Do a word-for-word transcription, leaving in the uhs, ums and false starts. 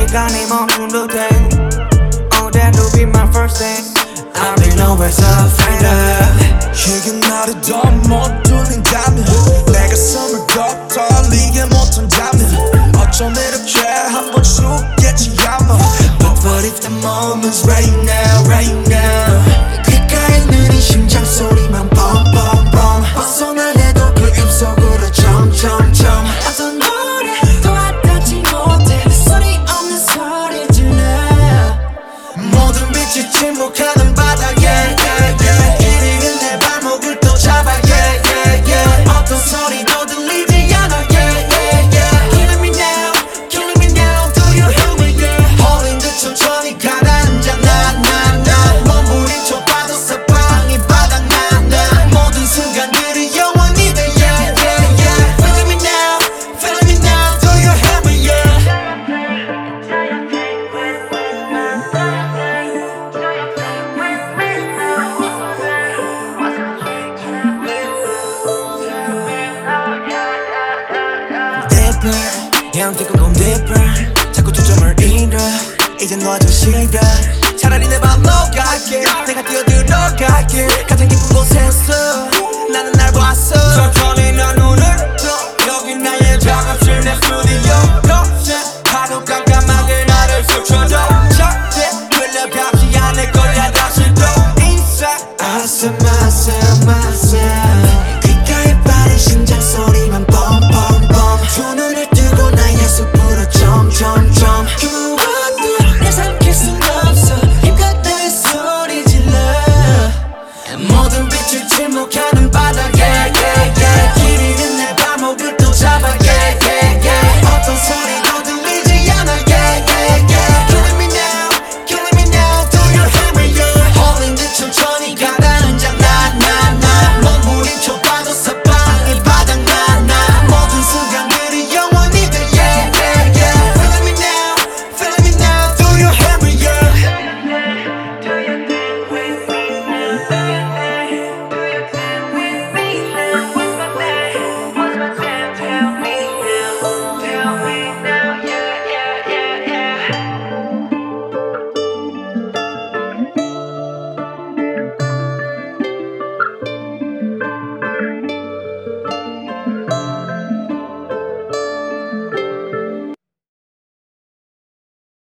시간이 멈춘 듯해. Oh that will be my first thing. I'll be nowhere so afraid. 이게 나를 더 못 돌린다면 내 가슴을 더 떨리게 못한다면 어쩜 이렇게 한번 죽겠지 아마. But what if the moment's right now, right now. 귓가에 느린 심장 소리만 뻥뻥뻥 벗어나려도 그 입속으로 점점점 어떤 노래도 와닿지 못해 소리 없는 소리 질러 모든 빛이 침묵하는 바닥에 yeah, yeah. 이리는 내 발목을 또 잡아 yeah, yeah, yeah. 어떤 소리도 들리지 않아 yeah, yeah, yeah. Killing me now, killing me now Do you hear me yeah. 홀린 듯 천천히 가라앉아 나나나 몸부림쳐 봐도 사방이 바닥난다 모든 순간들이 영원히 돼 yeah, yeah, yeah. Feeling me now, feeling me now Do you hear me yeah. Deeper, yeah I'm taking on deeper 자꾸 초점을 잃어 이제 너도 싫어 차라리 내 발로 갈게 내가 뛰어들어갈게 가장 깊은 곳에서 나는 날 봤어 천천히 난 눈을 떠 여기 나의 작은